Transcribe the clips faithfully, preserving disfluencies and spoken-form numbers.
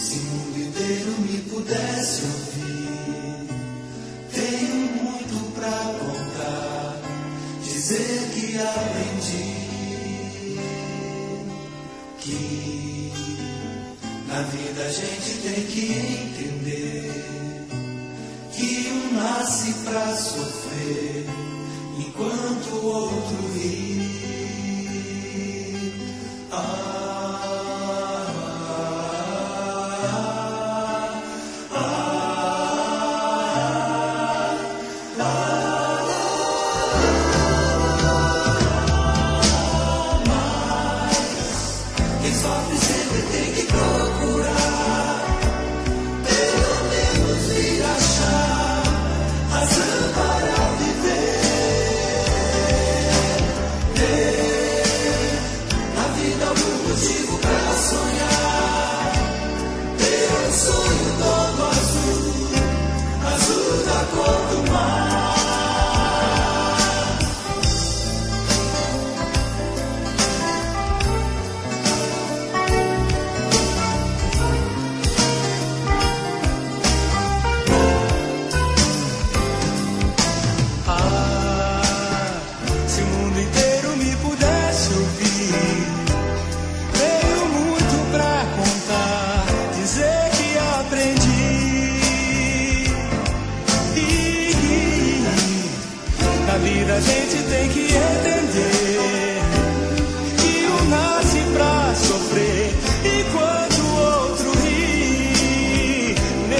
Se o mundo inteiro me pudesse ouvir, tenho muito pra contar, dizer que aprendi que na vida a gente tem que entender que um nasce pra sofrer enquanto o outro ri. Ah, na vida a gente tem que entender que um nasce pra sofrer enquanto o outro ri.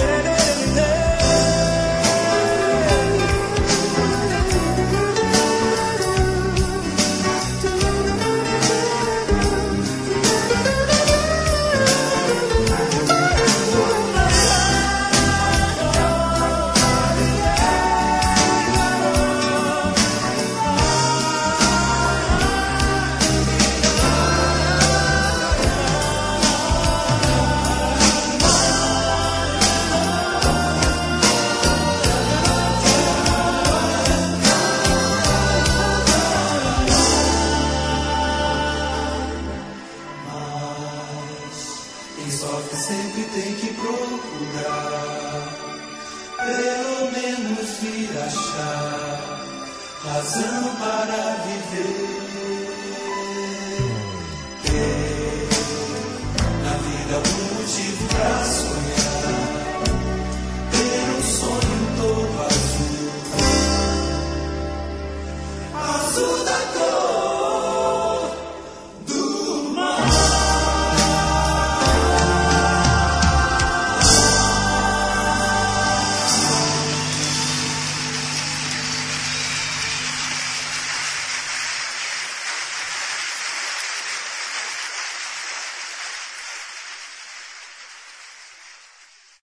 Quem sofre sempre tem que procurar, pelo menos vir achar razão para viver. Ter na vida algum motivo pra sonhar, ter um sonho todo azul, azul da cor.